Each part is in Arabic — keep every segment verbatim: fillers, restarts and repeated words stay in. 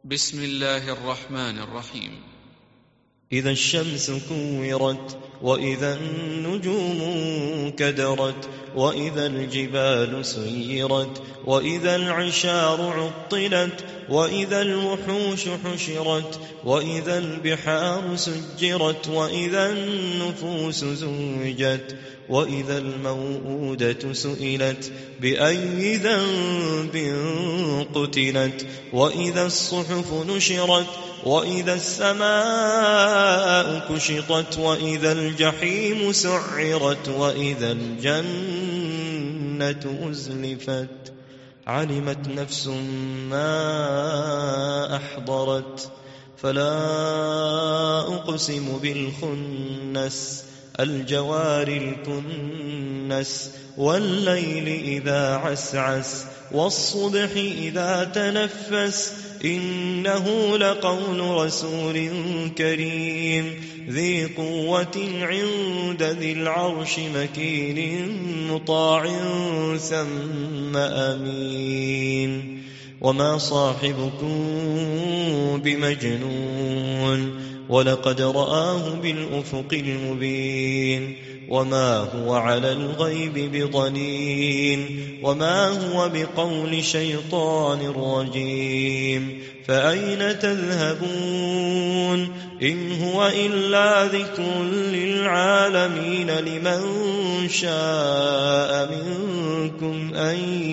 بسم الله الرحمن الرحيم. إذا الشمس كورت وإذا النجوم كدرت وإذا الجبال سيرت وإذا العشار عطلت وإذا الوحوش حشرت وإذا البحار سجرت وإذا النفوس زوجت وإذا الموءودة سئلت بأي ذنب قتلت وإذا الصحف نشرت وإذا السماء كشطت وإذا الجحيم سعرت وإذا الجنة أزلفت علمت نفس ما أحضرت فلا أقسم بالخنس الجوار الكنس والليل إذا عسعس والصبح إذا تنفس إنه لقول رسول كريم ذي قوة عند ذي العرش مكين مطاع ثم أمين وما صاحبكم بمجنون ولقد رآه بالأفق المبين وما هو على الغيب بضنين وما هو بقول شيطان رجيم فأين تذهبون إن هو إلا ذكر للعالمين لمن شاء منكم أن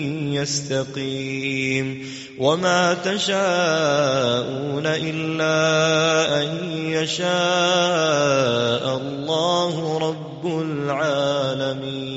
يستقيم وما تشاءون إلا أن يشاء الله رب العالمين.